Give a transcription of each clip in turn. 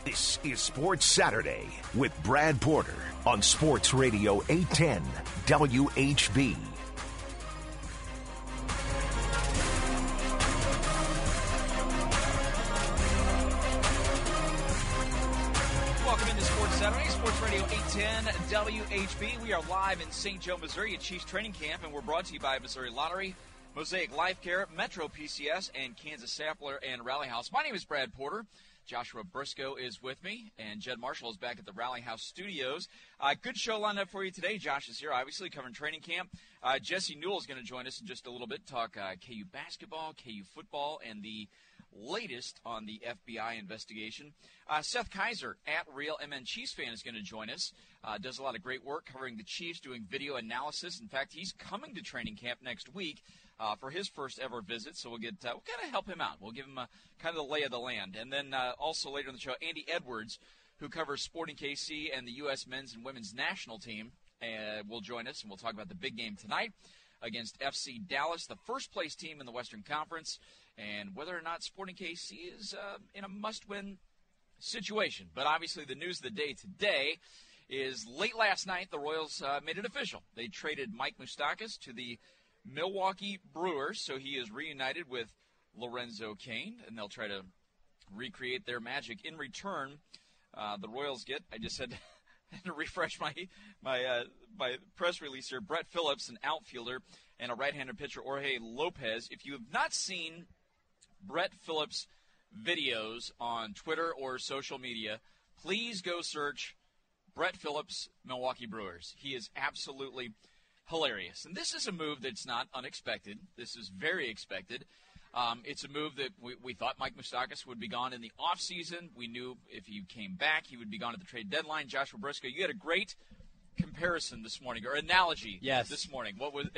This is Sports Saturday with Brad Porter on Sports Radio 810 WHB. Welcome into Sports Saturday, Sports Radio 810 WHB. We are live in St. Joe, Missouri at Chiefs Training Camp, and we're brought to you by Missouri Lottery, Mosaic Life Care, Metro PCS, and Kansas Sampler and Rally House. My name is Brad Porter. Joshua Briscoe is with me, and Jed Marshall is back at the Rally House Studios. Good show lined up for you today. Josh is here, obviously, covering training camp. Jesse Newell is going to join us in just a little bit, talk KU basketball, KU football, and the latest on the FBI investigation. Seth Kaiser, at Real MN Chiefs fan, is going to join us. Does a lot of great work covering the Chiefs, doing video analysis. In fact, he's coming to training camp next week for his first ever visit, so we'll kind of help him out. We'll give him kind of the lay of the land. And then also later in the show, Andy Edwards, who covers Sporting KC and the U.S. men's and women's national team, will join us, and we'll talk about the big game tonight against FC Dallas, the first-place team in the Western Conference, and whether or not Sporting KC is in a must-win situation. But obviously the news of the day today is late last night, the Royals made it official. They traded Mike Moustakas to the Milwaukee Brewers, so he is reunited with Lorenzo Cain, and they'll try to recreate their magic. In return, the Royals get, I just had to refresh my press release here, Brett Phillips, an outfielder, and a right-handed pitcher, Jorge Lopez. If you have not seen Brett Phillips' videos on Twitter or social media, please go search Brett Phillips, Milwaukee Brewers. He is absolutely hilarious. And this is a move that's not unexpected. This is very expected. It's a move that we thought Mike Moustakas would be gone in the offseason. We knew if he came back, he would be gone at the trade deadline. Joshua Briscoe, you had a great comparison this morning, or analogy this morning.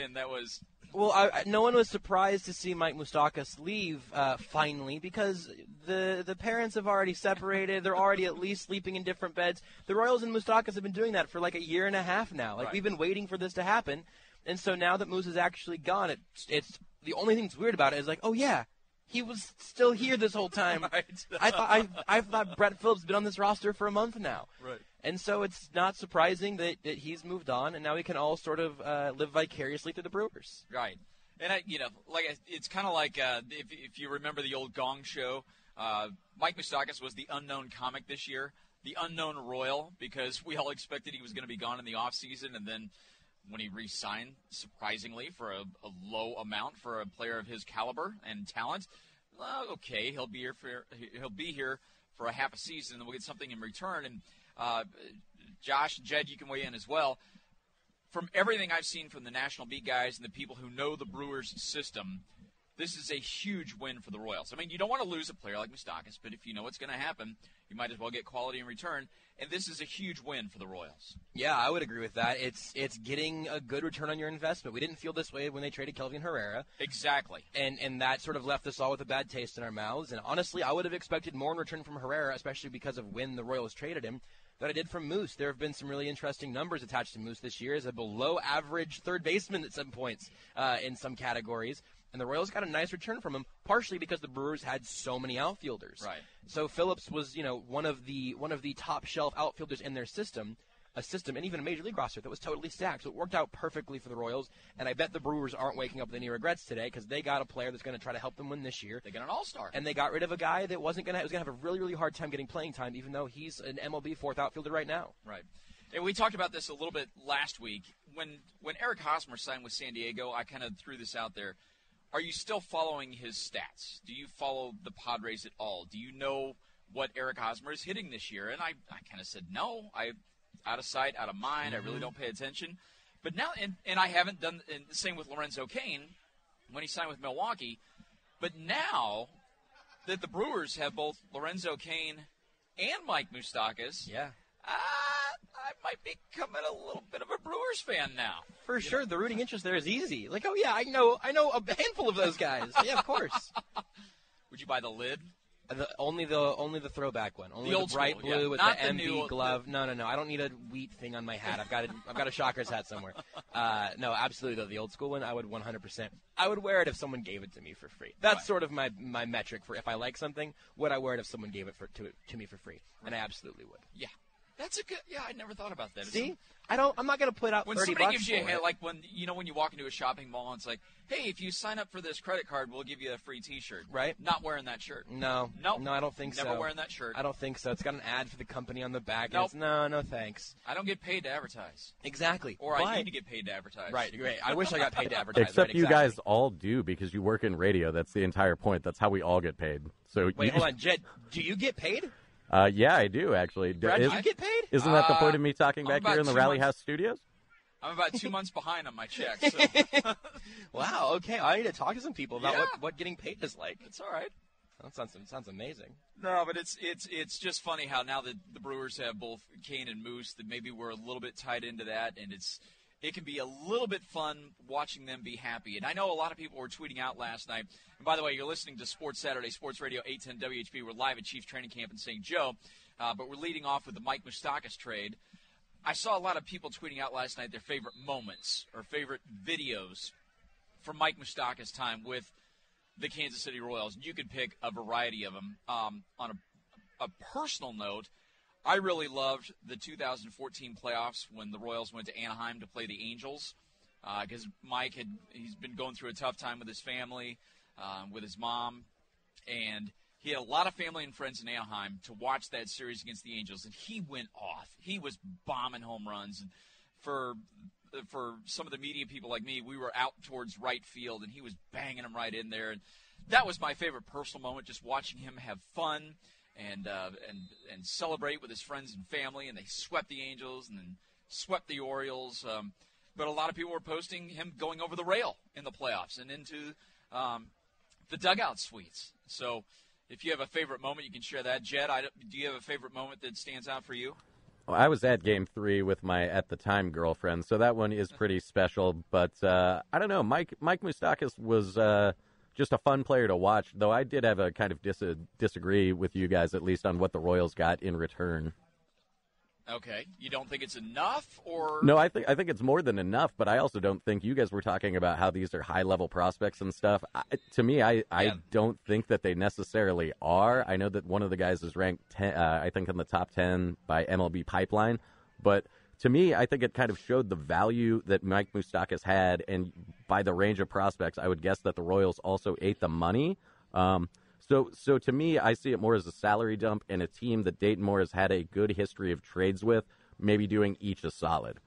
Well, no one was surprised to see Mike Moustakas leave finally, because the parents have already separated. They're already at least sleeping in different beds. The Royals and Moustakas have been doing that for like a year and a half now. We've been waiting for this to happen. And so now that Moose is actually gone, it's the only thing that's weird about it is like, oh yeah, he was still here this whole time. Right. I thought Brett Phillips has been on this roster for a month now. Right. And so it's not surprising that he's moved on, and now we can all sort of live vicariously through the Brewers. Right. And, it's kind of like if you remember the old Gong Show, Mike Moustakas was the unknown comic this year, the unknown Royal, because we all expected he was going to be gone in the offseason, and then when he re-signed, surprisingly, for a low amount for a player of his caliber and talent, okay, he'll be here for a half a season, and we'll get something in return. And Josh, Jed, you can weigh in as well. From everything I've seen from the national beat guys and the people who know the Brewers system, this is a huge win for the Royals. I mean, you don't want to lose a player like Moustakas, but if you know what's going to happen, you might as well get quality in return. And this is a huge win for the Royals. Yeah, I would agree with that. It's getting a good return on your investment. We didn't feel this way when they traded Kelvin Herrera. Exactly. And that sort of left us all with a bad taste in our mouths. And honestly, I would have expected more in return from Herrera, especially because of when the Royals traded him, than I did from Moose. There have been some really interesting numbers attached to Moose this year as a below-average third baseman at some points in some categories. And the Royals got a nice return from him, partially because the Brewers had so many outfielders. Right. So Phillips was, one of the top shelf outfielders in their system, and even a major league roster that was totally stacked. So it worked out perfectly for the Royals. And I bet the Brewers aren't waking up with any regrets today, because they got a player that's going to try to help them win this year. They got an all-star. And they got rid of a guy that was going to have a really, really hard time getting playing time, even though he's an MLB fourth outfielder right now. Right. And we talked about this a little bit last week. When Eric Hosmer signed with San Diego, I kind of threw this out there. Are you still following his stats? Do you follow the Padres at all? Do you know what Eric Hosmer is hitting this year? And I kind of said no. Out of sight, out of mind. Mm-hmm. I really don't pay attention. But now, and I haven't done the same with Lorenzo Cain when he signed with Milwaukee. But now that the Brewers have both Lorenzo Cain and Mike Moustakas, I might be becoming a little bit of a Brewers fan now. For sure, the rooting interest there is easy. Like, oh yeah, I know a handful of those guys. Yeah, of course. Would you buy the lid? Only the throwback one. Only the old bright school, blue with not the MB new, glove. No. I don't need a wheat thing on my hat. I've got a Shockers hat somewhere. No, absolutely though. The old school one, I would 100%. I would wear it if someone gave it to me for free. That's right. sort of my metric for if I like something. Would I wear it if someone gave it to me for free? Right. And I absolutely would. Yeah. That's a good. Yeah, I never thought about that. See, I'm not going to put out when $30 somebody gives you for it. like when you walk into a shopping mall and it's like, hey, if you sign up for this credit card, we'll give you a free T-shirt. Right. Not wearing that shirt. No, I don't think so. Never wearing that shirt. I don't think so. It's got an ad for the company on the back. Nope. No, thanks. I don't get paid to advertise. Exactly. Or I need to get paid to advertise. Right. I wish I got paid to advertise. Except right, you exactly. guys all do because you work in radio. That's the entire point. That's how we all get paid. So Wait, hold on, Jed. Do you get paid? Yeah, I do actually. Brad, do you get paid? Isn't that the point of me talking back about here in the 2 Rally months. House studios? I'm about 2 months behind on my check. So. Wow. Okay, I need to talk to some people about Yeah. what getting paid is like. It's all right. That sounds amazing. No, but it's just funny how now that the Brewers have both Kane and Moose, that maybe we're a little bit tied into that, and it can be a little bit fun watching them be happy. And I know a lot of people were tweeting out last night. And by the way, you're listening to Sports Saturday, Sports Radio 810 WHB. We're live at Chiefs Training Camp in St. Joe, but we're leading off with the Mike Moustakas trade. I saw a lot of people tweeting out last night their favorite moments or favorite videos from Mike Moustakas' time with the Kansas City Royals. You could pick a variety of them. On a personal note, I really loved the 2014 playoffs when the Royals went to Anaheim to play the Angels because Mike he's been going through a tough time with his family, with his mom, and he had a lot of family and friends in Anaheim to watch that series against the Angels, and he went off. He was bombing home runs. And for some of the media people like me, we were out towards right field, and he was banging them right in there. And that was my favorite personal moment, just watching him have fun and celebrate with his friends and family. And they swept the Angels and then swept the Orioles. But a lot of people were posting him going over the rail in the playoffs and into the dugout suites. So if you have a favorite moment, you can share that. Jed, do you have a favorite moment that stands out for you? Well, I was at Game 3 with my, at the time, girlfriend, so that one is pretty special. But I don't know, Mike Moustakas was just a fun player to watch, though I did have a kind of disagree with you guys, at least on what the Royals got in return. Okay. You don't think it's enough, or? No, I think it's more than enough, but I also don't think you guys were talking about how these are high-level prospects and stuff. To me, I don't think that they necessarily are. I know that one of the guys is ranked, I think, in the top 10 by MLB Pipeline, but to me, I think it kind of showed the value that Mike Moustakas had, and by the range of prospects, I would guess that the Royals also ate the money. So to me, I see it more as a salary dump and a team that Dayton Moore has had a good history of trades with, maybe doing each a solid.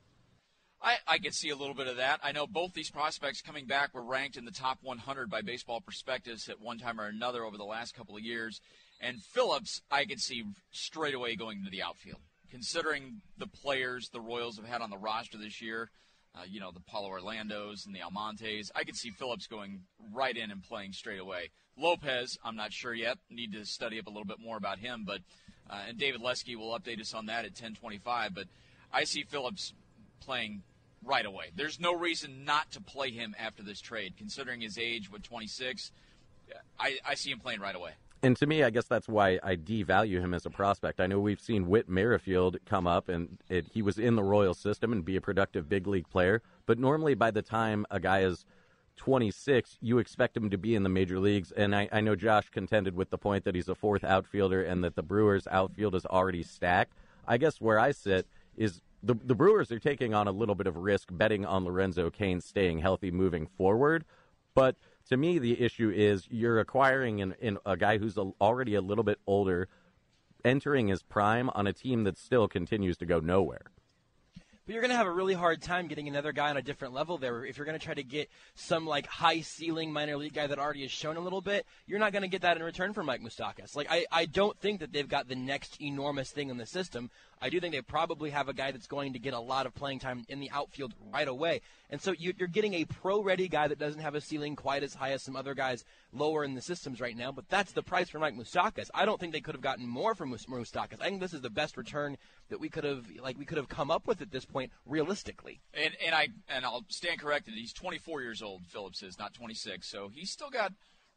I could see a little bit of that. I know both these prospects coming back were ranked in the top 100 by Baseball Prospectus at one time or another over the last couple of years. And Phillips, I could see straight away going into the outfield. Considering the players the Royals have had on the roster this year, the Paulo Orlandos and the Almontes, I could see Phillips going right in and playing straight away. Lopez, I'm not sure yet. Need to study up a little bit more about him. But and David Lesky will update us on that at 10:25. But I see Phillips playing right away. There's no reason not to play him after this trade. Considering his age, 26, I see him playing right away. And to me, I guess that's why I devalue him as a prospect. I know we've seen Whit Merrifield come up, and he was in the Royal system and be a productive big league player. But normally by the time a guy is 26, you expect him to be in the major leagues. And I know Josh contended with the point that he's a fourth outfielder and that the Brewers' outfield is already stacked. I guess where I sit is the Brewers are taking on a little bit of risk betting on Lorenzo Cain staying healthy moving forward. But to me, the issue is you're acquiring a guy who's already a little bit older, entering his prime on a team that still continues to go nowhere. But you're going to have a really hard time getting another guy on a different level there. If you're going to try to get some like high ceiling minor league guy that already has shown a little bit, you're not going to get that in return for Mike Moustakas. Like I don't think that they've got the next enormous thing in the system. I do think they probably have a guy that's going to get a lot of playing time in the outfield right away. And so you're getting a pro-ready guy that doesn't have a ceiling quite as high as some other guys lower in the systems right now. But that's the price for Mike Moustakas. I don't think they could have gotten more from Moustakas. I think this is the best return that we could have come up with at this point realistically. And I'll stand corrected. He's 24 years old. Phillips is not 26, so he's still got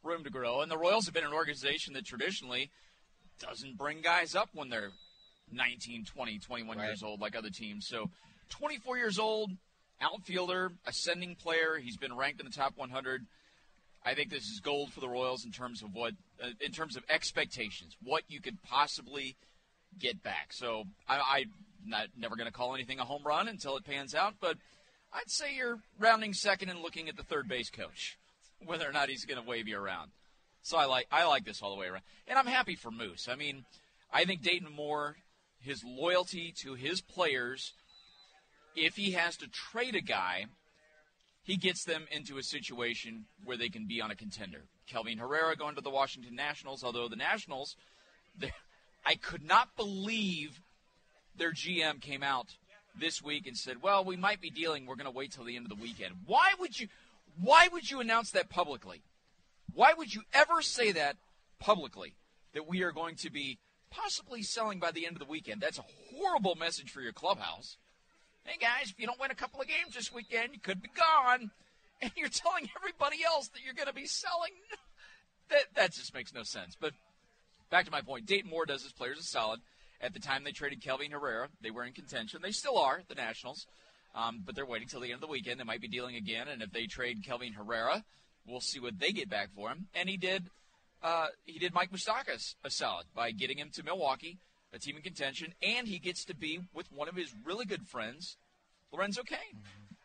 room to grow. And the Royals have been an organization that traditionally doesn't bring guys up when they're 19, 20, 21 years old like other teams. So 24 years old, outfielder, ascending player. He's been ranked in the top 100. I think this is gold for the Royals in terms of in terms of expectations, what you could possibly get back. So I'm never going to call anything a home run until it pans out, but I'd say you're rounding second and looking at the third base coach, whether or not he's going to wave you around. So I like this all the way around. And I'm happy for Moose. I mean, I think Dayton Moore, his loyalty to his players, if he has to trade a guy, he gets them into a situation where they can be on a contender. Kelvin Herrera going to the Washington Nationals, although the Nationals, I could not believe their GM came out this week and said, well, we might be dealing, we're going to wait till the end of the weekend. Why would you announce that publicly? Why would you ever say that publicly, that we are going to be possibly selling by the end of the weekend? That's a horrible message for your clubhouse. Hey, guys, if you don't win a couple of games this weekend, you could be gone. And you're telling everybody else that you're going to be selling. That just makes no sense. But back to my point, Dayton Moore does his players a solid. At the time they traded Kelvin Herrera, they were in contention. They still are, the Nationals. But they're waiting till the end of the weekend. They might be dealing again. And if they trade Kelvin Herrera, we'll see what they get back for him. And he did Mike Moustakas a solid by getting him to Milwaukee, a team in contention, and he gets to be with one of his really good friends, Lorenzo Cain.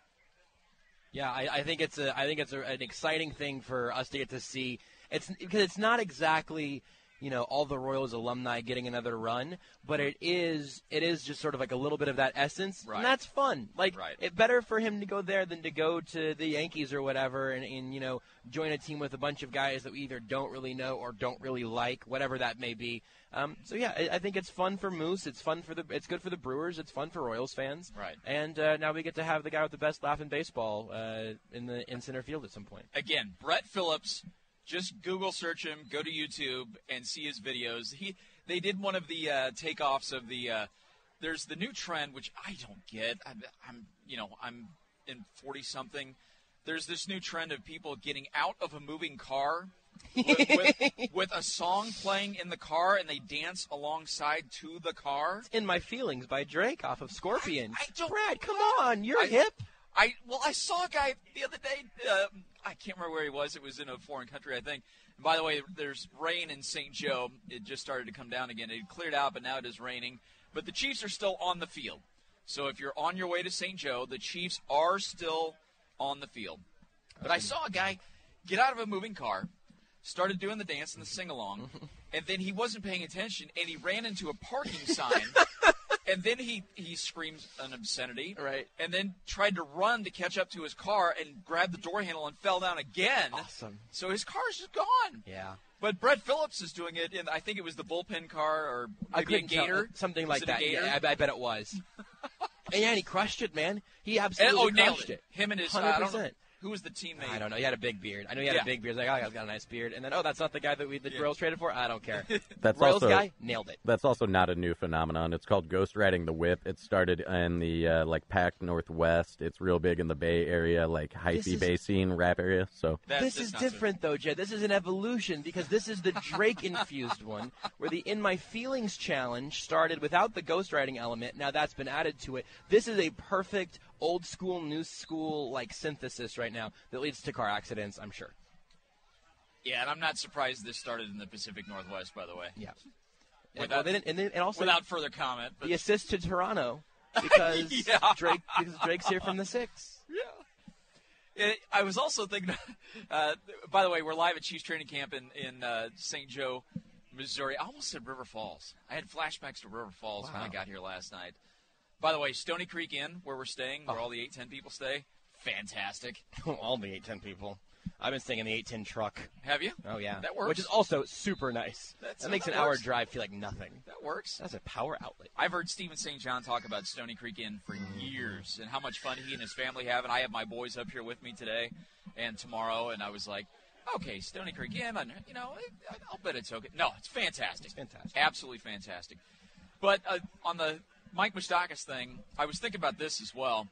Yeah, I think it's an exciting thing for us to get to see. It's because it's not exactly, all the Royals alumni getting another run, but it is just sort of like a little bit of that essence, right. And that's fun. Like, right. It's better for him to go there than to go to the Yankees or whatever and join a team with a bunch of guys that we either don't really know or don't really like, whatever that may be. So yeah, I think it's fun for Moose. It's good for the Brewers. It's fun for Royals fans. Right. And now we get to have the guy with the best laugh in baseball in center field at some point. Again, Brett Phillips. Just Google search him, go to YouTube, and see his videos. They did one of the takeoffs of the. There's the new trend, which I don't get. I'm in 40-something. There's this new trend of people getting out of a moving car with a song playing in the car, and they dance alongside to the car. In My Feelings by Drake off of Scorpion. Brad, come on, you're hip. I saw a guy the other day. I can't remember where he was. It was in a foreign country, I think. And by the way, there's rain in St. Joe. It just started to come down again. It cleared out, but now it is raining. But the Chiefs are still on the field. So if you're on your way to St. Joe, the Chiefs are still on the field. But I saw a guy get out of a moving car, started doing the dance and the sing-along, and then he wasn't paying attention, and he ran into a parking sign. And then he screamed an obscenity, right? And then tried to run to catch up to his car and grabbed the door handle and fell down again. Awesome. So his car's just gone. Yeah. But Brett Phillips is doing it in, I think it was the bullpen car or maybe a Gator. Something like that. Yeah, I bet it was. And he crushed it, man. He absolutely crushed nailed it. Him and his 100%. Who was the teammate? I don't know. He had a big beard. I know he had a big beard. I was like, he's got a nice beard. And then, that's not the guy that the Royals traded for? I don't care. Royals guy, nailed it. That's also not a new phenomenon. It's called ghost riding the whip. It started in the, Pac Northwest. It's real big in the Bay Area, Hyphy Bay scene, rap area. So This is different, though, Jed. This is an evolution because this is the Drake-infused one where the In My Feelings challenge started without the ghost riding element. Now that's been added to it. This is a perfect old school, new school synthesis right now that leads to car accidents, I'm sure. Yeah, and I'm not surprised this started in the Pacific Northwest, by the way. Yeah. Without further comment. But the assist to Toronto because Drake's here from the 6. Yeah. I was also thinking, by the way, we're live at Chiefs training camp in St. Joe, Missouri. I almost said River Falls. I had flashbacks to River Falls when I got here last night. By the way, Stony Creek Inn, where we're staying, where all the 810 people stay, fantastic. All the 810 people. I've been staying in the 810 truck. Have you? Oh, yeah. That works. Which is also super nice. That makes an hour drive feel like nothing. That works. That's a power outlet. I've heard Stephen St. John talk about Stony Creek Inn for years and how much fun he and his family have. And I have my boys up here with me today and tomorrow, and I was like, okay, Stony Creek Inn, I'll bet it's okay. No, it's fantastic. It's fantastic. Absolutely fantastic. But on the Mike Moustakas thing, I was thinking about this as well.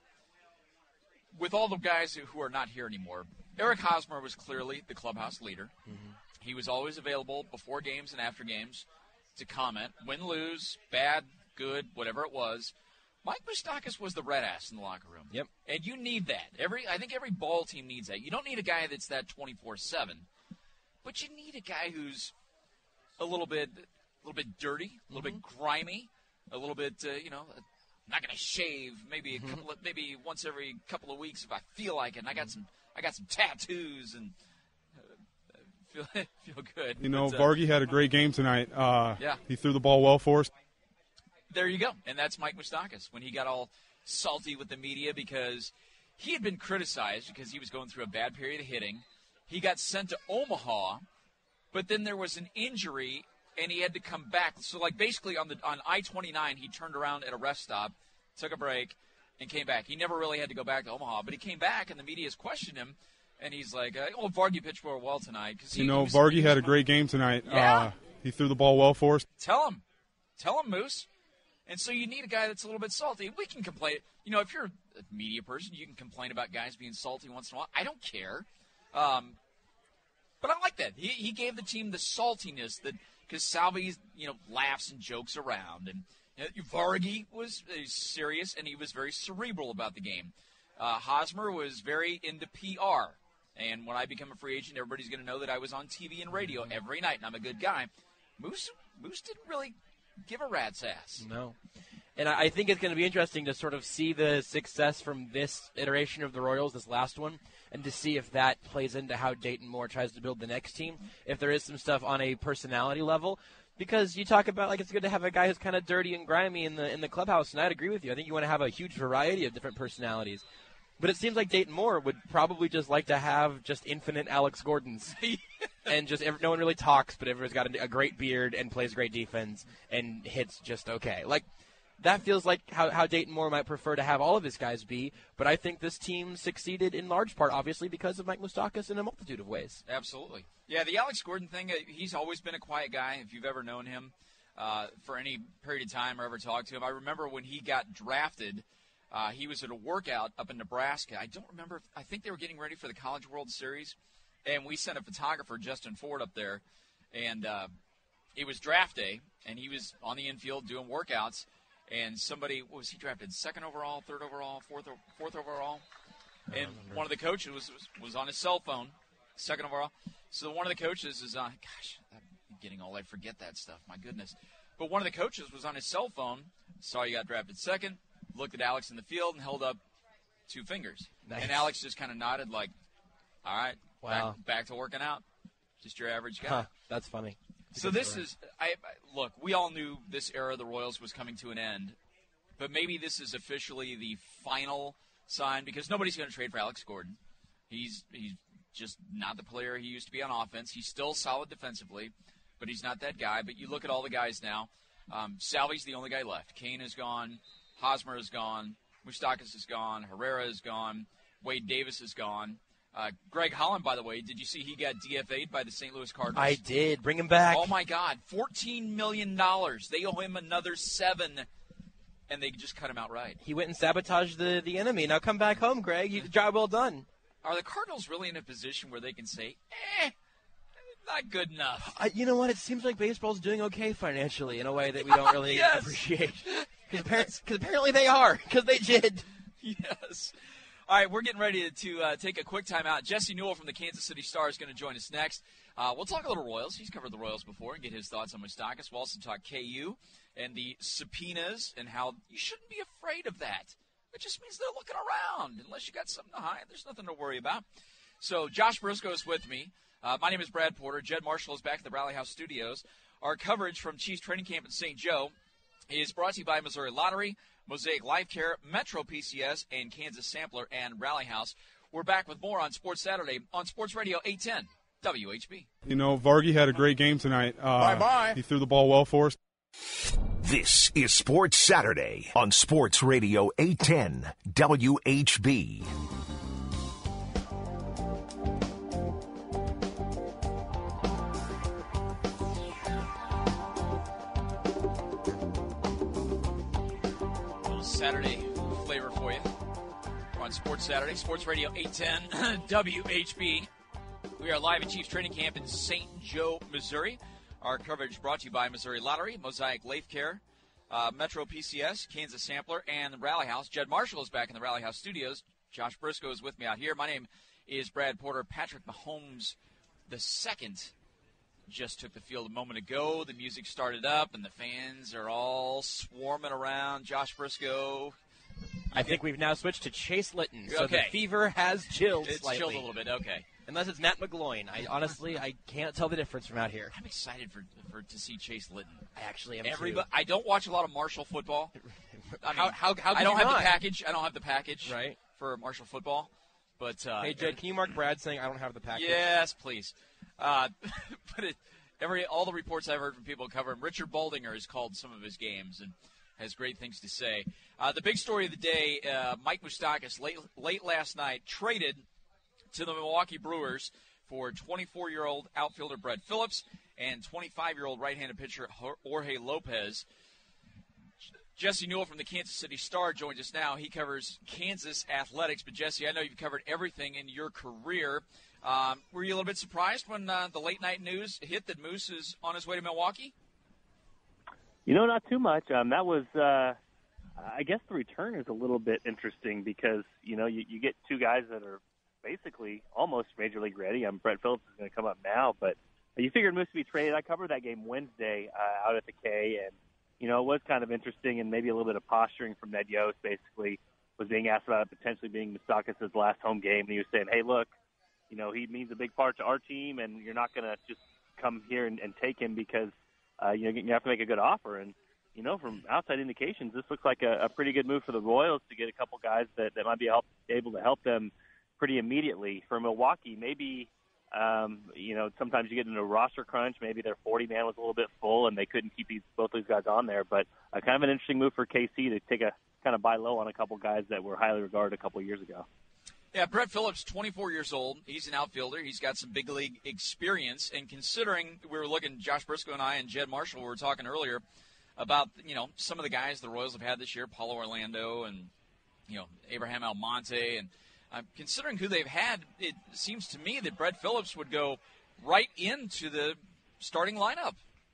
With all the guys who are not here anymore, Eric Hosmer was clearly the clubhouse leader. Mm-hmm. He was always available before games and after games to comment. Win, lose, bad, good, whatever it was. Mike Moustakas was the red ass in the locker room. Yep. And you need that. I think every ball team needs that. You don't need a guy that's that 24/7, but you need a guy who's a little bit dirty, a little bit grimy, a little bit, not going to shave. Maybe maybe once every couple of weeks if I feel like it. And I got some tattoos and feel good. Vargy had a great game tonight. Yeah. He threw the ball well for us. There you go. And that's Mike Moustakas when he got all salty with the media because he had been criticized because he was going through a bad period of hitting. He got sent to Omaha, but then there was an injury, and he had to come back. So, basically on I-29, he turned around at a rest stop, took a break, and came back. He never really had to go back to Omaha, but he came back, and the media's questioned him, and he's like, Vargy pitched more well tonight. Vargy had a great game tonight. Yeah. He threw the ball well for us. Tell him, Moose. And so you need a guy that's a little bit salty. We can complain. If you're a media person, you can complain about guys being salty once in a while. I don't care. But I like that. He gave the team the saltiness because Salvi, laughs and jokes around. And Vargy was serious, and he was very cerebral about the game. Hosmer was very into PR. And when I become a free agent, everybody's going to know that I was on TV and radio every night, and I'm a good guy. Moose didn't really give a rat's ass. No. And I think it's going to be interesting to sort of see the success from this iteration of the Royals, this last one, and to see if that plays into how Dayton Moore tries to build the next team, if there is some stuff on a personality level. Because you talk about, it's good to have a guy who's kind of dirty and grimy in the clubhouse, and I'd agree with you. I think you want to have a huge variety of different personalities. But it seems like Dayton Moore would probably just like to have just infinite Alex Gordons. And just no one really talks, but everyone's got a great beard and plays great defense and hits just okay. That feels like how Dayton Moore might prefer to have all of his guys be. But I think this team succeeded in large part, obviously, because of Mike Moustakas in a multitude of ways. Absolutely. Yeah, the Alex Gordon thing, he's always been a quiet guy. If you've ever known him for any period of time or ever talked to him, I remember when he got drafted, he was at a workout up in Nebraska. I don't remember. I think they were getting ready for the College World Series, and we sent a photographer, Justin Ford, up there, and it was draft day, and he was on the infield doing workouts, and somebody, what was he drafted, 2nd overall, 3rd overall, 4th overall? And one of the coaches was on his cell phone, 2nd overall. So one of the coaches is on, gosh, I'm getting old, I forget that stuff, my goodness. But one of the coaches was on his cell phone, saw he got drafted 2nd, looked at Alex in the field and held up 2 fingers. Nice. And Alex just kind of nodded like, all right, wow, back to working out. Just your average guy. Huh, that's funny. So this is, look, we all knew this era of the Royals was coming to an end, but maybe this is officially the final sign because nobody's going to trade for Alex Gordon. He's just not the player he used to be on offense. He's still solid defensively, but he's not that guy. But you look at all the guys now. Salvi's the only guy left. Kane is gone. Hosmer is gone. Moustakas is gone. Herrera is gone. Wade Davis is gone. Greg Holland, by the way, did you see he got DFA'd by the St. Louis Cardinals? I did. Bring him back. Oh, my God. $14 million. They owe him another $7 million, and they just cut him outright. He went and sabotaged the enemy. Now come back home, Greg. You job well done. Are the Cardinals really in a position where they can say, not good enough? You know what? It seems like baseball's doing okay financially in a way that we don't really appreciate. Because apparently they are, because they did. Yes. All right, we're getting ready to take a quick timeout. Jesse Newell from the Kansas City Star is going to join us next. We'll talk a little Royals. He's covered the Royals before and get his thoughts on Moustakas. We'll also talk KU and the subpoenas and how you shouldn't be afraid of that. It just means they're looking around. Unless you got something to hide, there's nothing to worry about. So Josh Briscoe is with me. My name is Brad Porter. Jed Marshall is back at the Rally House Studios. Our coverage from Chiefs Training Camp in St. Joe is brought to you by Missouri Lottery, Mosaic Life Care, Metro PCS, and Kansas Sampler and Rally House. We're back with more on Sports Saturday on Sports Radio 810 WHB. Vargy had a great game tonight. Bye-bye. He threw the ball well for us. This is Sports Saturday on Sports Radio 810 WHB. Saturday flavor for you. We're on Sports Saturday, Sports Radio 810 WHB. We are live at Chiefs Training Camp in St. Joe, Missouri. Our coverage brought to you by Missouri Lottery, Mosaic Life Care, Metro PCS, Kansas Sampler, and the Rally House. Jed Marshall is back in the Rally House studios. Josh Briscoe is with me out here. My name is Brad Porter. Patrick Mahomes II just took the field a moment ago. The music started up, and the fans are all swarming around Josh Briscoe. I think we've now switched to Chase Litton, so Okay. the fever has chilled It's slightly. chilled a little bit, okay. Unless it's Matt McGloin. I can't tell the difference from out here. I'm excited to see Chase Litton. I actually am Everybody, I don't watch a lot of Marshall football. I mean, How I can don't you have not? the package. I don't have the package Right. for Marshall football. But Hey, Jed, can you mark Brad saying I don't have the package? yes, please. But all the reports I've heard from people covering, Richard Baldinger has called some of his games and has great things to say. The big story of the day: Mike Moustakas late last night traded to the Milwaukee Brewers for 24-year-old outfielder Brett Phillips and 25-year-old right-handed pitcher Jorge Lopez. Jesse Newell from the Kansas City Star joins us now. He covers Kansas athletics. But, Jesse, I know you've covered everything in your career. Were you a little bit surprised when the late-night news hit that Moose is on his way to Milwaukee? Not too much. That was, I guess the return is a little bit interesting because, you get two guys that are basically almost Major League ready. Brett Phillips is going to come up now, but you figured Moose would be traded. I covered that game Wednesday out at the K, and, it was kind of interesting and maybe a little bit of posturing from Ned Yost, basically, was being asked about it potentially being Moustakas' last home game, and he was saying, hey, look, he means a big part to our team, and you're not going to just come here and take him because, you have to make a good offer. And, from outside indications, this looks like a pretty good move for the Royals to get a couple guys that might be able to help them pretty immediately. For Milwaukee, maybe, sometimes you get into a roster crunch. Maybe their 40-man was a little bit full, and they couldn't keep both these guys on there. But kind of an interesting move for KC to take a kind of buy low on a couple guys that were highly regarded a couple years ago. Yeah, Brett Phillips, 24 years old. He's an outfielder. He's got some big league experience. And considering we were looking, Josh Briscoe and I and Jed Marshall were talking earlier about, some of the guys the Royals have had this year, Paulo Orlando and, Abraham Almonte. And considering who they've had, it seems to me that Brett Phillips would go right into the starting lineup.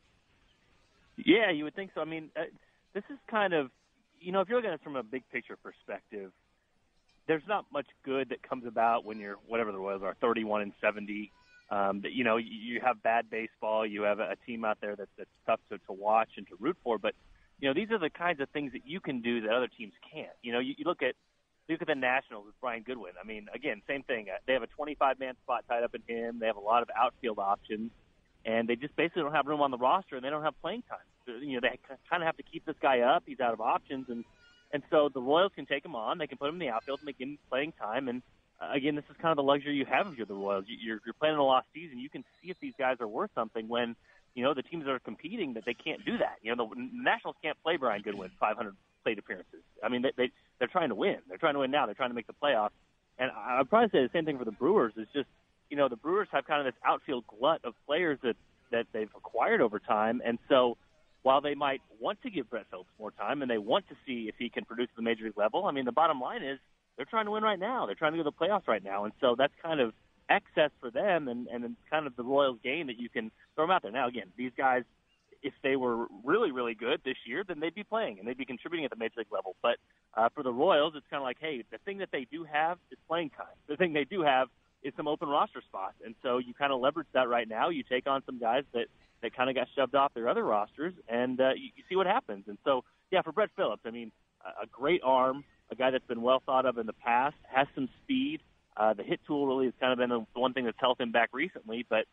Yeah, you would think so. I mean, this is kind of, if you're looking at it from a big picture perspective, there's not much good that comes about when you're, whatever the Royals are, 31-70. You have bad baseball. You have a team out there that's tough to watch and to root for. But, these are the kinds of things that you can do that other teams can't. You look at the Nationals with Brian Goodwin. I mean, again, same thing. They have a 25-man spot tied up in him. They have a lot of outfield options. And they just basically don't have room on the roster, and they don't have playing time. They kind of have to keep this guy up. He's out of options, and so the Royals can take him on. They can put him in the outfield and they give him playing time. And, again, this is kind of the luxury you have if you're the Royals. You're playing in a lost season. You can see if these guys are worth something when, the teams that are competing that they can't do that. The Nationals can't play Brian Goodwin 500 plate appearances. I mean, they're trying to win. They're trying to win now. They're trying to make the playoffs. And I'd probably say the same thing for the Brewers. It's just, the Brewers have kind of this outfield glut of players that they've acquired over time. And so while they might want to give Brett Phillips more time and they want to see if he can produce at the major league level, I mean, the bottom line is they're trying to win right now. They're trying to go to the playoffs right now. And so that's kind of excess for them and it's kind of the Royals' game that you can throw them out there. Now, again, these guys, if they were really, really good this year, then they'd be playing and they'd be contributing at the major league level. But for the Royals, it's kind of like, hey, the thing that they do have is playing time. The thing they do have is some open roster spots. And so you kind of leverage that right now. You take on some guys that kind of got shoved off their other rosters, and you see what happens. And so, yeah, for Brett Phillips, I mean, a great arm, a guy that's been well thought of in the past, has some speed. The hit tool really has kind of been the one thing that's held him back recently. But,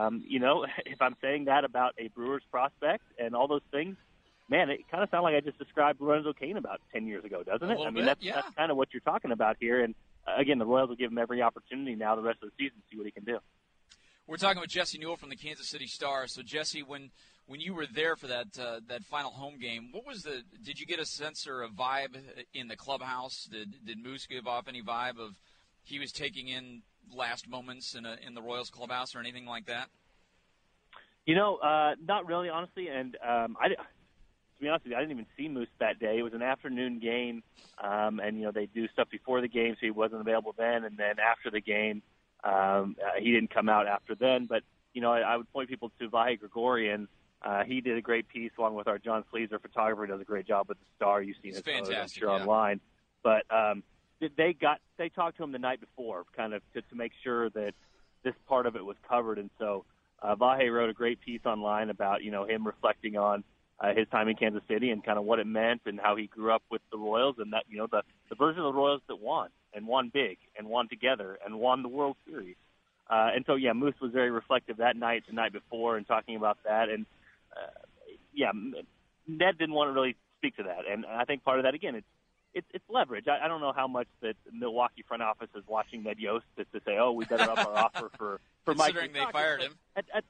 if I'm saying that about a Brewers prospect and all those things, man, it kind of sounds like I just described Lorenzo Cain about 10 years ago, doesn't it? I mean, that's kind of what you're talking about here. And, again, the Royals will give him every opportunity now the rest of the season to see what he can do. We're talking with Jesse Newell from the Kansas City Star. So, Jesse, when you were there for that final home game, did you get a sense or a vibe in the clubhouse? Did Moose give off any vibe of he was taking in last moments in the Royals clubhouse or anything like that? Not really, honestly. And to be honest with you, I didn't even see Moose that day. It was an afternoon game, and they do stuff before the game, so he wasn't available then. And then after the game, He didn't come out after then, but I would point people to Vahe Gregorian. He did a great piece along with our John Sleezer photographer. Does a great job with the Star. You've seen his photos, I'm sure, online. But they talked to him the night before, kind of to make sure that this part of it was covered. And so Vahe wrote a great piece online about him reflecting on his time in Kansas City and kind of what it meant and how he grew up with the Royals and that the version of the Royals that won big and won together and won the World Series. And so Moose was very reflective that night, the night before, and talking about that. And Ned didn't want to really speak to that, and I think part of that again it's leverage. I don't know how much that the Milwaukee front office is watching Ned Yost to say, oh, we better up our offer for Mike. Considering they fired him.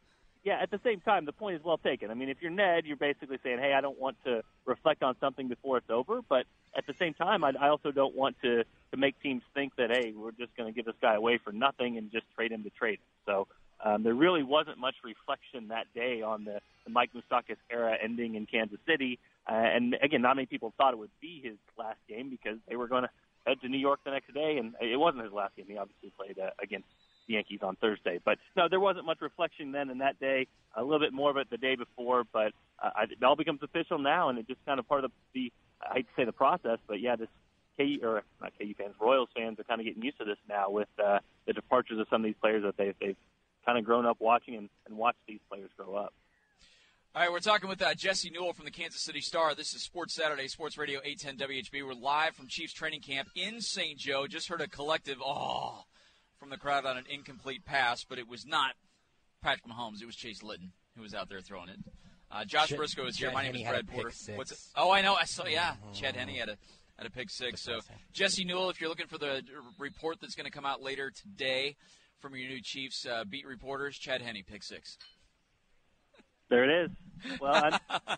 At the same time, the point is well taken. I mean, if you're Ned, you're basically saying, hey, I don't want to reflect on something before it's over, but at the same time, I also don't want to make teams think that, hey, we're just going to give this guy away for nothing and just trade him to trade him. So there really wasn't much reflection that day on the Mike Moustakas era ending in Kansas City. And, again, not many people thought it would be his last game because they were going to head to New York the next day, and it wasn't his last game. He obviously played against the Yankees on Thursday. But, no, there wasn't much reflection then in that day, a little bit more of it the day before. But it all becomes official now, and it's just kind of part of the I hate to say the process, but, this not KU fans, Royals fans are kind of getting used to this now with the departures of some of these players that they've kind of grown up watching and watched these players grow up. All right, we're talking with Jesse Newell from the Kansas City Star. This is Sports Saturday, Sports Radio 810 WHB. We're live from Chiefs training camp in St. Joe. Just heard a collective from the crowd on an incomplete pass, but it was not Patrick Mahomes. It was Chase Litton who was out there throwing it. Josh Briscoe is here. My name is Brad Porter. What's it? Oh, I know. I saw. Yeah, Chad Henne had a pick six. So Jesse Newell, if you're looking for the report that's going to come out later today from your new Chiefs beat reporters, Chad Henne, pick six. There it is. Well,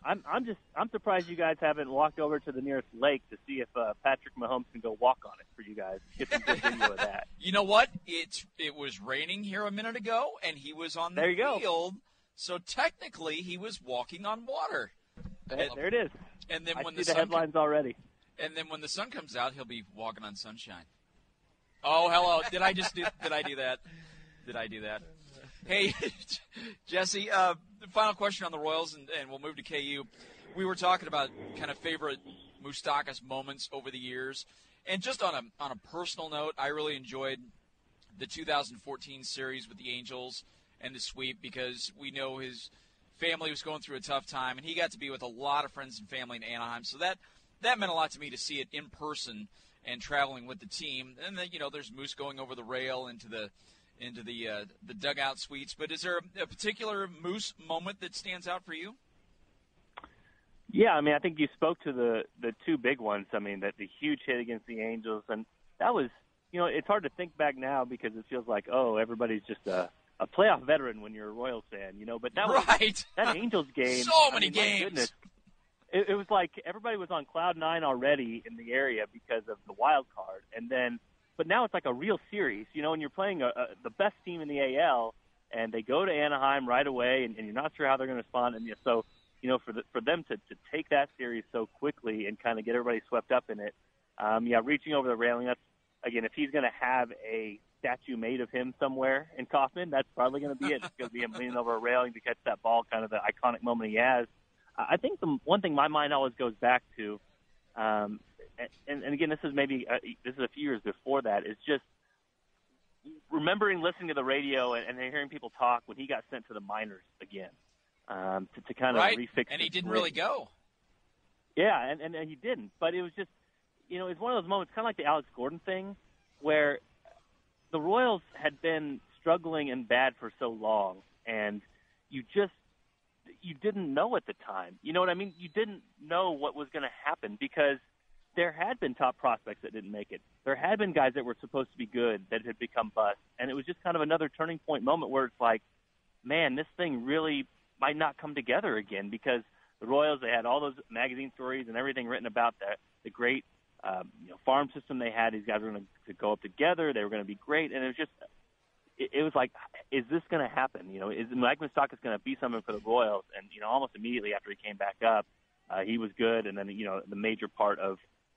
I'm surprised you guys haven't walked over to the nearest lake to see if Patrick Mahomes can go walk on it for you guys. Get some good video of that. You know what? It was raining here a minute ago, and he was on the field. So technically, he was walking on water. There it is. And then when see the headlines already. And then when the sun comes out, he'll be walking on sunshine. Oh, hello! Did I do that? Did I do that? Hey, Jesse. The final question on the Royals, and we'll move to KU. We were talking about kind of favorite Moustakas moments over the years, and just on a personal note, I really enjoyed the 2014 series with the Angels and the sweep because we know his family was going through a tough time, and he got to be with a lot of friends and family in Anaheim. So that meant a lot to me to see it in person and traveling with the team. And then there's Moose going over the rail into the dugout suites. But is there a particular Moose moment that stands out for you? Yeah, I mean, I think you spoke to the two big ones. I mean, the huge hit against the Angels, and that was, it's hard to think back now because it feels like, everybody's just a playoff veteran when you're a Royals fan, But that was that Angels game. So many games. My goodness. It was like everybody was on cloud nine already in the area because of the wild card, but now it's like a real series, and you're playing the best team in the AL, and they go to Anaheim right away, and you're not sure how they're going to respond, and so for them to take that series so quickly and kind of get everybody swept up in it, reaching over the railing. That's again, if he's going to have a statue made of him somewhere in Kauffman, that's probably going to be it. It's going to be him leaning over a railing to catch that ball, kind of the iconic moment he has. I think the one thing my mind always goes back to, and again, this is a few years before that, is just remembering listening to the radio and hearing people talk when he got sent to the minors again to kind of refix. And he didn't really go. Yeah, and he didn't. But it was just, it's one of those moments, kind of like the Alex Gordon thing, where the Royals had been struggling and bad for so long, and you didn't know at the time. You know what I mean? You didn't know what was going to happen because there had been top prospects that didn't make it. There had been guys that were supposed to be good that had become bust. And it was just kind of another turning point moment where it's like, man, this thing really might not come together again because the Royals, they had all those magazine stories and everything written about the great farm system they had. These guys were going to go up together. They were going to be great. And it was just – it was like, is this going to happen? Is Mike Moustakas going to be something for the Royals? And, almost immediately after he came back up, he was good. And then, the major part of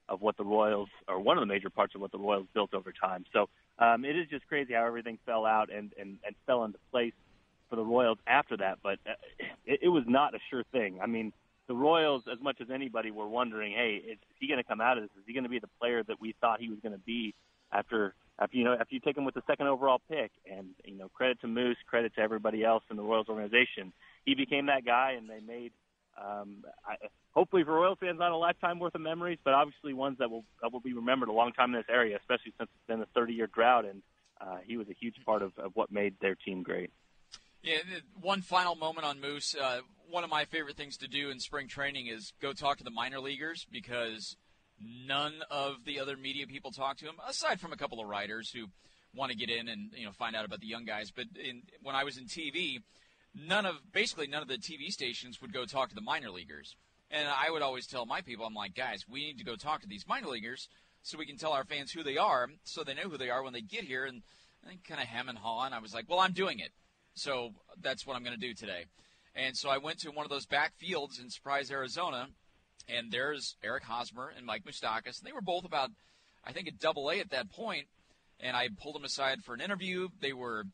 of what the Royals, or one of the major parts of what the Royals built over time. So it is just crazy how everything fell out and fell into place for the Royals after that. But it was not a sure thing. I mean, the Royals, as much as anybody, were wondering, hey, is he going to come out of this? Is he going to be the player that we thought he was going to be after you take him with the second overall pick? And, credit to Moose, credit to everybody else in the Royals organization. He became that guy, and they made hopefully for Royals fans, not a lifetime worth of memories, but obviously ones that will be remembered a long time in this area, especially since it's been a 30-year drought, and he was a huge part of what made their team great. Yeah, one final moment on Moose. One of my favorite things to do in spring training is go talk to the minor leaguers, because none of the other media people talk to him, aside from a couple of writers who want to get in and find out about the young guys. But when I was in TV, basically none of the TV stations would go talk to the minor leaguers. And I would always tell my people, I'm like, guys, we need to go talk to these minor leaguers so we can tell our fans who they are, so they know who they are when they get here. And I kind of hem and haw, and I was like, well, I'm doing it. So that's what I'm going to do today. And so I went to one of those back fields in Surprise, Arizona, and there's Eric Hosmer and Mike Moustakas. And they were both about, I think, at AA at that point. And I pulled them aside for an interview. They were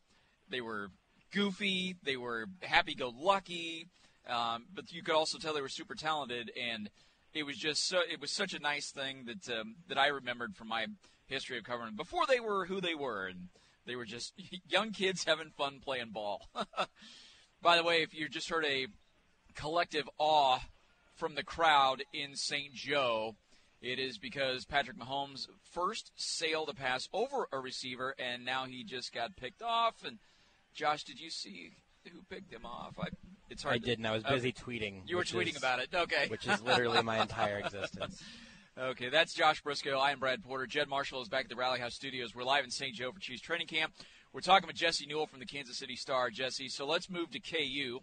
goofy. They were happy-go-lucky. But you could also tell they were super talented, and it was just it was such a nice thing that I remembered from my history of covering before they were who they were, and they were just young kids having fun playing ball. By the way, if you just heard a collective awe from the crowd in St. Joe, it is because Patrick Mahomes first sailed a pass over a receiver, and now he just got picked off. And Josh, did you see who picked him off? It's hard. I didn't. I was busy tweeting. You were tweeting about it. Okay. Which is literally my entire existence. Okay, that's Josh Briscoe. I am Brad Porter. Jed Marshall is back at the Rally House Studios. We're live in St. Joe for Chiefs training camp. We're talking with Jesse Newell from the Kansas City Star. Jesse, so let's move to KU.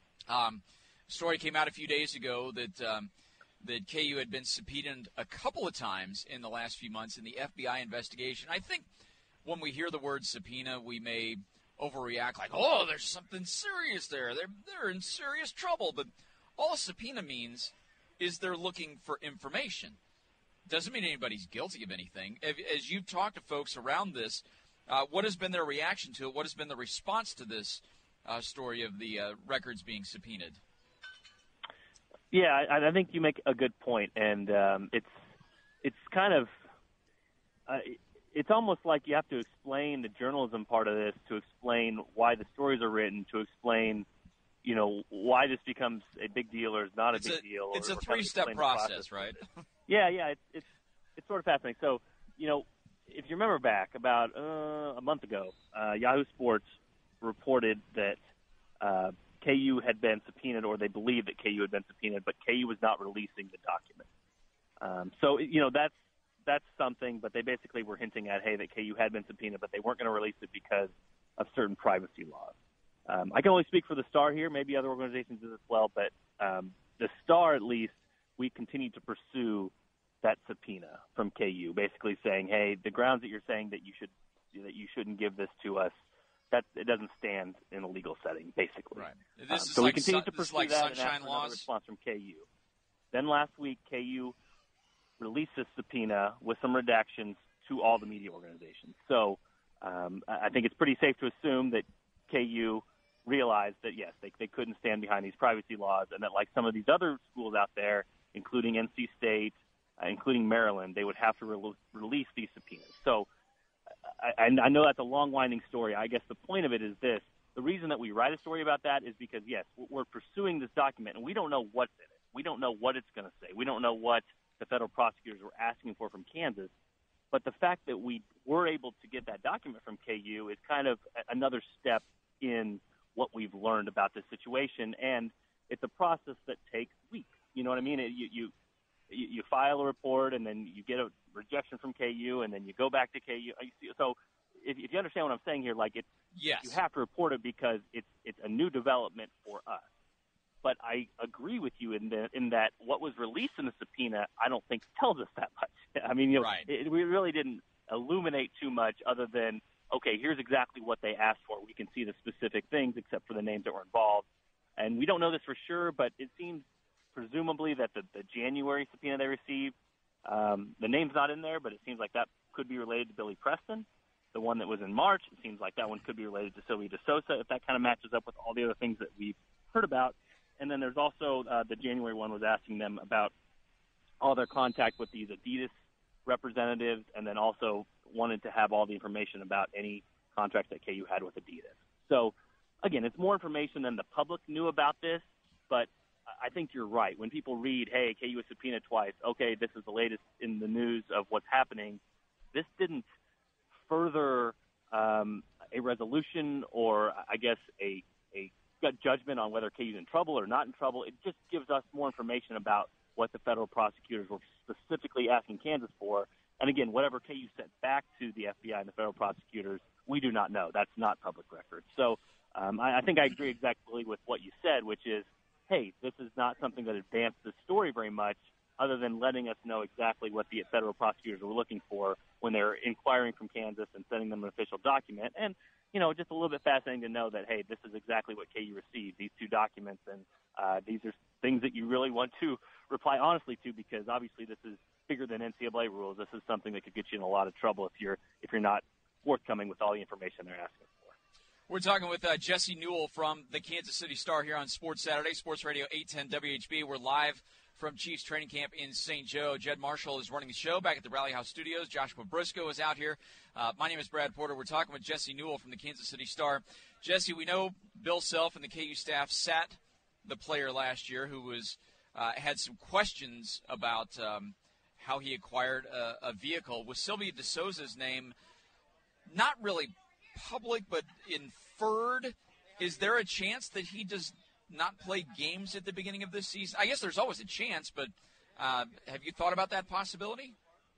Story came out a few days ago that KU had been subpoenaed a couple of times in the last few months in the FBI investigation. I think when we hear the word subpoena, we may overreact like, oh, there's something serious there. They're in serious trouble. But all a subpoena means is they're looking for information. Doesn't mean anybody's guilty of anything. As you've talked to folks around this, what has been their reaction to it? What has been the response to this story of the records being subpoenaed? Yeah, I think you make a good point, and it's kind of it's almost like you have to explain the journalism part of this to explain why the stories are written, to explain, why this becomes a big deal or is not a big deal. It's a three-step process, right? Yeah, it's sort of fascinating. So, if you remember back about a month ago, Yahoo Sports reported that KU had been subpoenaed, or they believed that KU had been subpoenaed, but KU was not releasing the document. So, that's something, but they basically were hinting at, hey, that KU had been subpoenaed, but they weren't going to release it because of certain privacy laws. I can only speak for the Star here, maybe other organizations do as well, but the Star, at least, we continue to pursue that subpoena from KU, basically saying, hey, the grounds that you're saying that you shouldn't give this to us, that it doesn't stand in a legal setting, basically. Right. This is so like we continue to pursue like that sunshine and ask laws. for response from KU. Then last week, KU released a subpoena with some redactions to all the media organizations. So I think it's pretty safe to assume that KU realized that, yes, they couldn't stand behind these privacy laws, and that like some of these other schools out there, including NC State, including Maryland, they would have to release these subpoenas. So I know that's a long, winding story. I guess the point of it is this. The reason that we write a story about that is because, yes, we're pursuing this document, and we don't know what's in it. We don't know what it's going to say. We don't know what the federal prosecutors were asking for from Kansas. But the fact that we were able to get that document from KU is kind of another step in what we've learned about this situation, and it's a process that takes weeks. You know what I mean? You file a report, and then you get a rejection from KU, and then you go back to KU. So if you understand what I'm saying here, like yes, you have to report it because it's a new development for us. But I agree with you in that what was released in the subpoena, I don't think tells us that much. I mean, right. We really didn't illuminate too much other than, okay, here's exactly what they asked for. We can see the specific things except for the names that were involved. And we don't know this for sure, but it seems presumably that the January subpoena they received The name's not in there, but it seems like that could be related to Billy Preston. The one that was in March, it seems like that one could be related to Sylvia DeSouza, if that kind of matches up with all the other things that we've heard about. And then there's also the January one was asking them about all their contact with these Adidas representatives, and then also wanted to have all the information about any contracts that KU had with Adidas. So, again, it's more information than the public knew about this, but I think you're right. When people read, hey, KU was subpoenaed twice, okay, this is the latest in the news of what's happening, this didn't further a resolution or, I guess, a gut judgment on whether KU's in trouble or not in trouble. It just gives us more information about what the federal prosecutors were specifically asking Kansas for. And, again, whatever KU sent back to the FBI and the federal prosecutors, we do not know. That's not public record. So I think I agree exactly with what you said, which is, hey, this is not something that advanced the story very much other than letting us know exactly what the federal prosecutors were looking for when they're inquiring from Kansas and sending them an official document. And, you know, just a little bit fascinating to know that, hey, this is exactly what KU received, these two documents, and these are things that you really want to reply honestly to, because obviously this is bigger than NCAA rules. This is something that could get you in a lot of trouble if you're not forthcoming with all the information they're asking for. We're talking with Jesse Newell from the Kansas City Star here on Sports Saturday, Sports Radio 810 WHB. We're live from Chiefs training camp in St. Joe. Jed Marshall is running the show back at the Rally House Studios. Joshua Briscoe is out here. My name is Brad Porter. We're talking with Jesse Newell from the Kansas City Star. Jesse, we know Bill Self and the KU staff sat the player last year who was had some questions about how he acquired a vehicle. With Sylvia DeSouza's name not really public but inferred, is there a chance that he does not play games at the beginning of this season? I guess there's always a chance, but have you thought about that possibility?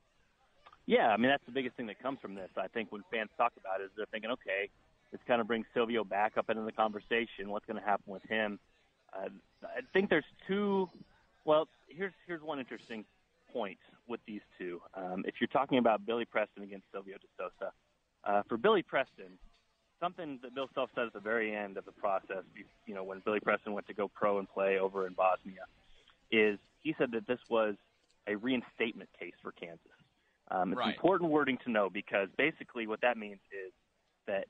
Yeah, I mean, that's the biggest thing that comes from this. I think when fans talk about it, is they're thinking, okay, this kind of brings Silvio back up into the conversation. What's going to happen with him? I think there's two. Well, here's one interesting point with these two. If you're talking about Billy Preston against Sylvia DeSouza, for Billy Preston, something that Bill Self said at the very end of the process, you know, when Billy Preston went to go pro and play over in Bosnia, is he said that this was a reinstatement case for Kansas. It's Right. important wording to know, because basically what that means is that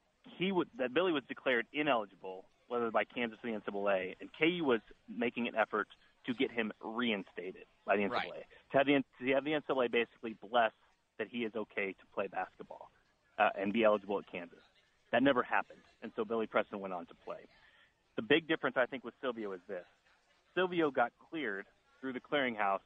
that Billy was declared ineligible, whether by Kansas or the NCAA, and KU was making an effort to get him reinstated by the NCAA. Right. To have the NCAA basically bless that he is okay to play basketball and be eligible at Kansas. That never happened, and so Billy Preston went on to play. The big difference, I think, with Silvio is this. Silvio got cleared through the clearinghouse.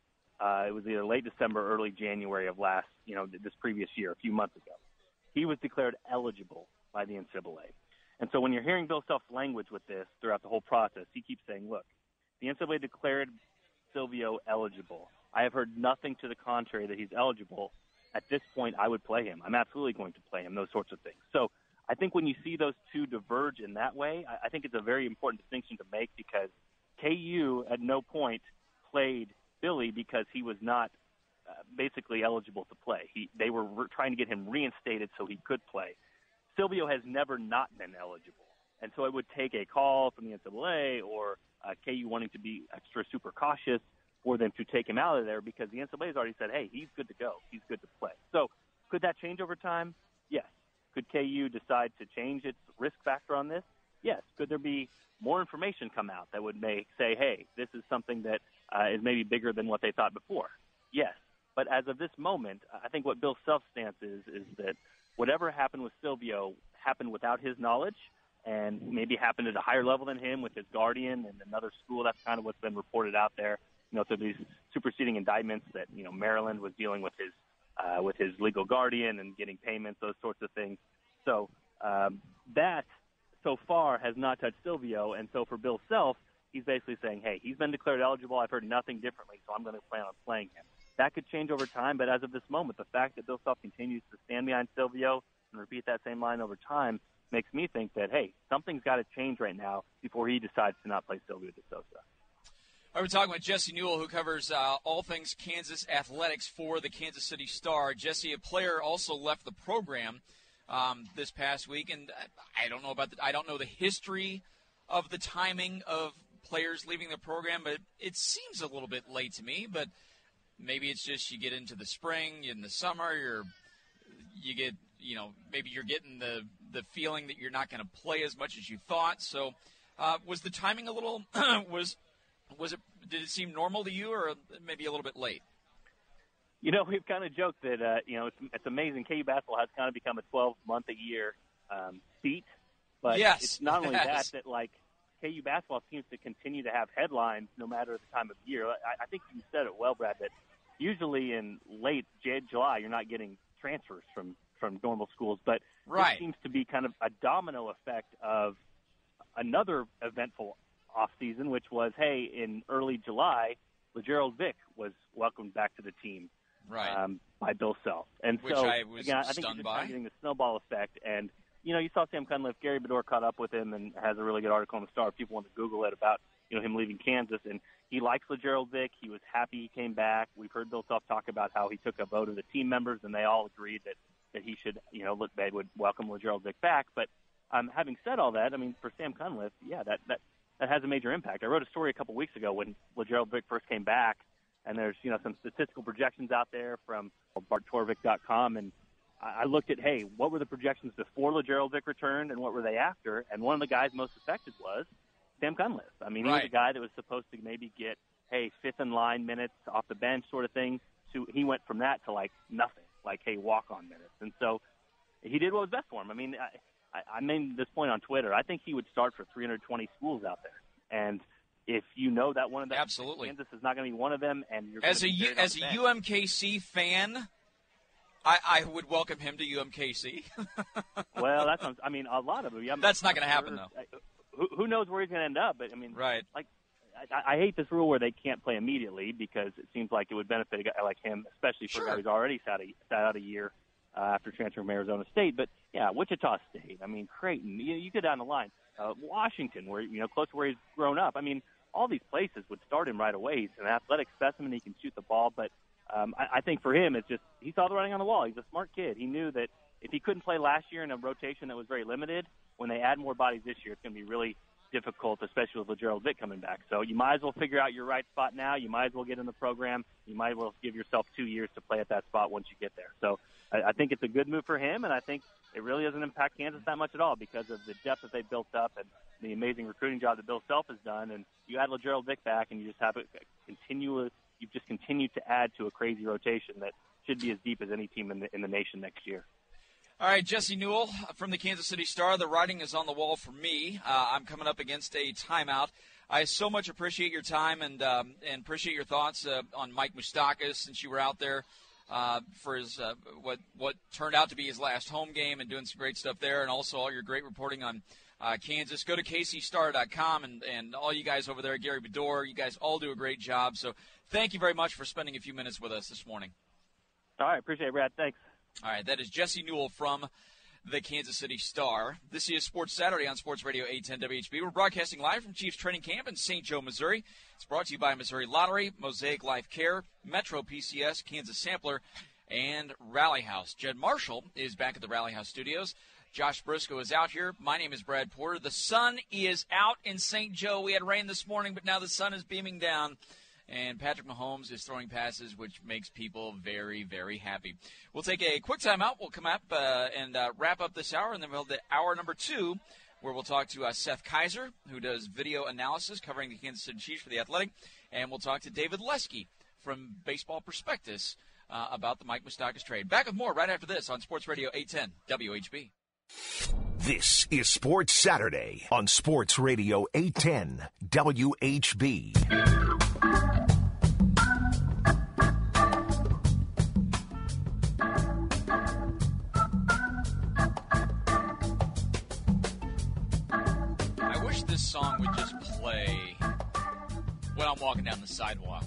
It was either late December, early January of this previous year, a few months ago. He was declared eligible by the NCAA. And so when you're hearing Bill Self's language with this throughout the whole process, he keeps saying, look, the NCAA declared Silvio eligible. I have heard nothing to the contrary that he's eligible. At this point, I would play him. I'm absolutely going to play him, those sorts of things. So I think when you see those two diverge in that way, I think it's a very important distinction to make, because KU at no point played Billy because he was not basically eligible to play. They were trying to get him reinstated so he could play. Silvio has never not been eligible. And so it would take a call from the NCAA or KU wanting to be extra super cautious for them to take him out of there, because the NCAA has already said, hey, he's good to go. He's good to play. So could that change over time? Yes. Could KU decide to change its risk factor on this? Yes. Could there be more information come out that would say, hey, this is something that is maybe bigger than what they thought before? Yes. But as of this moment, I think what Bill Self's stance is that whatever happened with Silvio happened without his knowledge, and maybe happened at a higher level than him with his guardian and another school. That's kind of what's been reported out there. So these superseding indictments that, Maryland was dealing with his legal guardian and getting payments, those sorts of things. So that so far has not touched Silvio. And so for Bill Self, he's basically saying, hey, he's been declared eligible. I've heard nothing differently, so I'm going to plan on playing him. That could change over time, but as of this moment, the fact that Bill Self continues to stand behind Silvio and repeat that same line over time makes me think that, hey, something's got to change right now before he decides to not play Sylvia DeSouza. We're talking with Jesse Newell, who covers all things Kansas athletics for the Kansas City Star. Jesse, a player, also left the program this past week, and I don't know the history of the timing of players leaving the program, but it seems a little bit late to me. But maybe it's just you get into the spring, in the summer, you get, maybe you're getting the feeling that you're not going to play as much as you thought. So was the timing a little, did it seem normal to you or maybe a little bit late? We've kind of joked that, it's amazing. KU basketball has kind of become a 12-month-a-year seat. But yes, it's not only that, like, KU basketball seems to continue to have headlines no matter the time of year. I think you said it well, Brad, that usually in late July you're not getting transfers from normal schools. But right. It seems to be kind of a domino effect of another eventful offseason, which was, hey, in early July, LeGerald Vick was welcomed back to the team. Right. By Bill Self. And which so, I was again, I think stunned you're just by. kind of getting the snowball effect. And, you saw Sam Cunliffe. Gary Bedore caught up with him and has a really good article on the Star. If people want to Google it about, him leaving Kansas. And he likes LeGerald Vick. He was happy he came back. We've heard Bill Self talk about how he took a vote of the team members, and they all agreed that he should, they would welcome LeGerald Vick back. But having said all that, I mean, for Sam Cunliffe, yeah, that has a major impact. I wrote a story a couple weeks ago when LeGerald Vick first came back, and there's, some statistical projections out there from BartTorvik.com, and I looked at, hey, what were the projections before LeGerald Vick returned, and what were they after? And one of the guys most affected was Sam Cunliffe. I mean, he was a guy that was supposed to maybe get, hey, fifth-in-line minutes off the bench sort of thing. So he went from that to, like, nothing, like, hey, walk-on minutes. And so he did what was best for him. I mean, I made this point on Twitter. I think he would start for 320 schools out there. And if you know that one of them, absolutely, Kansas is not going to be one of them, and you're as a UMKC fan, I would welcome him to UMKC. Well, that's I mean, a lot of them. That's not going to happen, though. Who knows where he's going to end up? But I mean, right? Like, I hate this rule where they can't play immediately because it seems like it would benefit a guy like him, especially for a guy who's already sat out a year after transferring from Arizona State. But yeah, Wichita State. I mean, Creighton. You go down the line. Washington, where close to where he's grown up. I mean, all these places would start him right away. He's an athletic specimen. He can shoot the ball. But I think for him, it's just he saw the writing on the wall. He's a smart kid. He knew that if he couldn't play last year in a rotation that was very limited, when they add more bodies this year, it's going to be really difficult, especially with LeGerald Vick coming back. So you might as well figure out your right spot now. You might as well get in the program. You might as well give yourself 2 years to play at that spot once you get there. So I think it's a good move for him, and I think it really doesn't impact Kansas that much at all because of the depth that they built up and the amazing recruiting job that Bill Self has done. And you add LeGerald Vick back, and you just have you've just continued to add to a crazy rotation that should be as deep as any team in the nation next year. All right, Jesse Newell from the Kansas City Star. The writing is on the wall for me. I'm coming up against a timeout. I so much appreciate your time and appreciate your thoughts on Mike Moustakas since you were out there for his what turned out to be his last home game and doing some great stuff there, and also all your great reporting on Kansas. Go to kcstar.com and all you guys over there, Gary Bedore, you guys all do a great job. So thank you very much for spending a few minutes with us this morning. All right, appreciate it, Brad. Thanks. All right, that is Jesse Newell from the Kansas City Star. This is Sports Saturday on Sports Radio 810 WHB. We're broadcasting live from Chiefs Training Camp in St. Joe, Missouri. It's brought to you by Missouri Lottery, Mosaic Life Care, Metro PCS, Kansas Sampler, and Rally House. Jed Marshall is back at the Rally House studios. Josh Briscoe is out here. My name is Brad Porter. The sun is out in St. Joe. We had rain this morning, but now the sun is beaming down. And Patrick Mahomes is throwing passes, which makes people very, very happy. We'll take a quick timeout. We'll come up and wrap up this hour, and then we'll have hour number 2, where we'll talk to Seth Kaiser, who does video analysis covering the Kansas City Chiefs for The Athletic, and we'll talk to David Lesky from Baseball Prospectus about the Mike Moustakas trade. Back with more right after this on Sports Radio 810 WHB. This is Sports Saturday on Sports Radio 810 WHB. This song would just play when I'm walking down the sidewalk,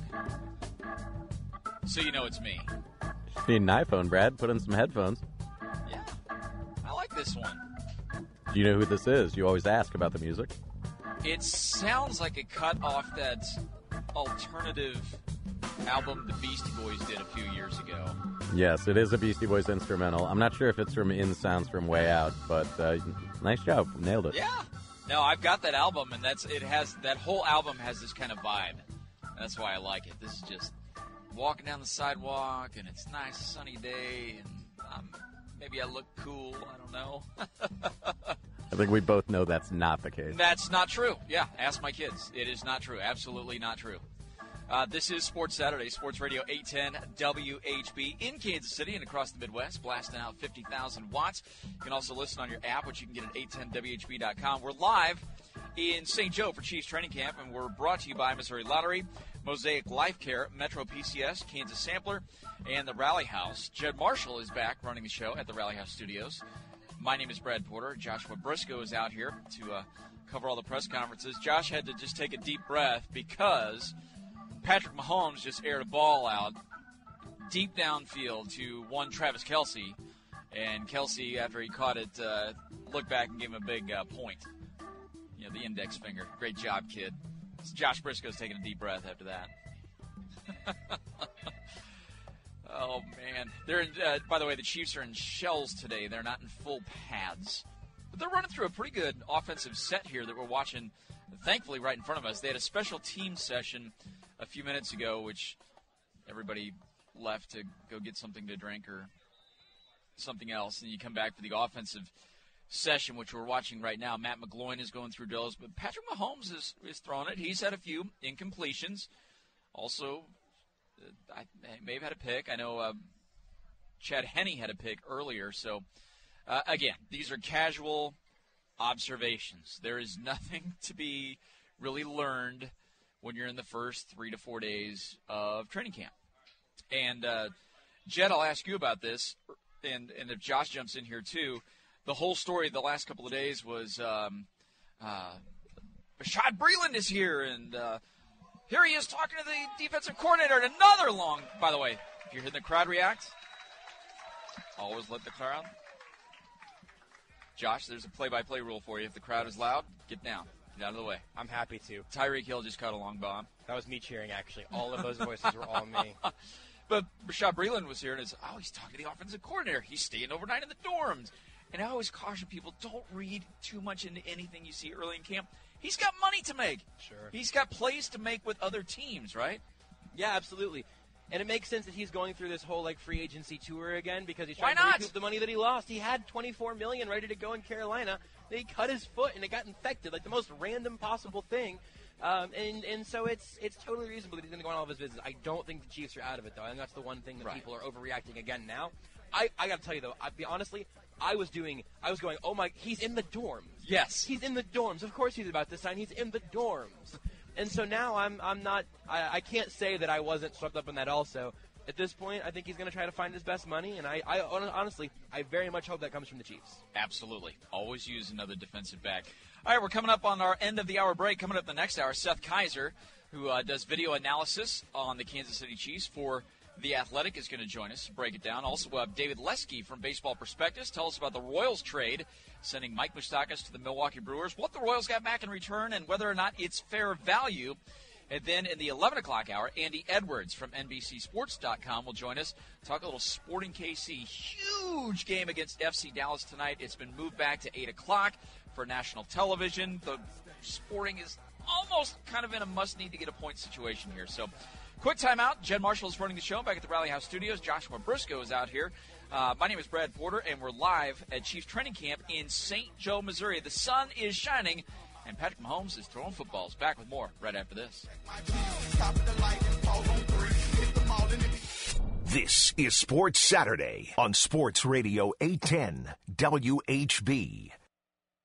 so you know it's me. You need an iPhone, Brad. Put in some headphones. Yeah, I like this one. Do you know who this is? You always ask about the music. It sounds like it cut off that alternative album the Beastie Boys did a few years ago. Yes, it is a Beastie Boys instrumental. I'm not sure if it's from In Sounds from Way Out, but nice job. Nailed it. Yeah. No, I've got that album, and that whole album has this kind of vibe. That's why I like it. This is just walking down the sidewalk, and it's a nice sunny day, and maybe I look cool. I don't know. I think we both know that's not the case. That's not true. Yeah, ask my kids. It is not true. Absolutely not true. This is Sports Saturday, Sports Radio 810 WHB in Kansas City and across the Midwest, blasting out 50,000 watts. You can also listen on your app, which you can get at 810WHB.com. We're live in St. Joe for Chiefs Training Camp, and we're brought to you by Missouri Lottery, Mosaic Life Care, Metro PCS, Kansas Sampler, and the Rally House. Jed Marshall is back running the show at the Rally House Studios. My name is Brad Porter. Joshua Briscoe is out here to cover all the press conferences. Josh had to just take a deep breath because Patrick Mahomes just aired a ball out deep downfield to one Travis Kelce, and Kelce, after he caught it, looked back and gave him a big point. You know, the index finger. Great job, kid. So Josh Briscoe's taking a deep breath after that. Oh, man. They're in, by the way, the Chiefs are in shells today. They're not in full pads. But they're running through a pretty good offensive set here that we're watching, thankfully, right in front of us. They had a special team session a few minutes ago, which everybody left to go get something to drink or something else, and you come back for the offensive session, which we're watching right now. Matt McGloin is going through drills, but Patrick Mahomes is throwing it. He's had a few incompletions. Also, I may have had a pick. I know Chad Henne had a pick earlier. So, again, these are casual observations. There is nothing to be really learned when you're in the first 3 to 4 days of training camp. And, Jed, I'll ask you about this, and if Josh jumps in here too. The whole story the last couple of days was Bashaud Breeland is here, and here he is talking to the defensive coordinator. And another long, by the way, if you're hearing the crowd react, always let the crowd. Josh, there's a play-by-play rule for you. If the crowd is loud, get down. Get out of the way. I'm happy to. Tyreek Hill just caught a long bomb. That was me cheering, actually. All of those voices were all me. But Bashaud Breeland was here, and it's, he's talking to the offensive coordinator. He's staying overnight in the dorms. And I always caution people, don't read too much into anything you see early in camp. He's got money to make. Sure. He's got plays to make with other teams, right? Yeah, absolutely. And it makes sense that he's going through this whole free agency tour again because he's Why trying not? to recoup the money that he lost. He had $24 million ready to go in Carolina. Then he cut his foot and it got infected, the most random possible thing. And so it's totally reasonable that he's going to go on all of his business. I don't think the Chiefs are out of it, though. And that's the one thing that people are overreacting again now. I got to tell you, though, I was going, oh my, he's in the dorms. Yes. He's in the dorms. Of course he's about to sign. He's in the dorms. And so now I can't say that I wasn't swept up in that also. At this point, I think he's going to try to find his best money, and I honestly, I very much hope that comes from the Chiefs. Absolutely. Always use another defensive back. All right, we're coming up on our end of the hour break. Coming up the next hour, Seth Kaiser, who does video analysis on the Kansas City Chiefs for The Athletic, is going to join us to break it down. Also, David Lesky from Baseball Prospectus tell us about the Royals trade, sending Mike Moustakas to the Milwaukee Brewers, what the Royals got back in return, and whether or not it's fair value. And then in the 11 o'clock hour, Andy Edwards from NBCSports.com will join us, talk a little Sporting KC. Huge game against FC Dallas tonight. It's been moved back to 8 o'clock for national television. The Sporting is almost kind of in a must-need-to-get-a-point situation here. So, quick timeout. Jed Marshall is running the show back at the Rally House Studios. Joshua Briscoe is out here. My name is Brad Porter, and we're live at Chiefs Training Camp in St. Joe, Missouri. The sun is shining, and Patrick Mahomes is throwing footballs. Back with more right after this. This is Sports Saturday on Sports Radio 810 WHB.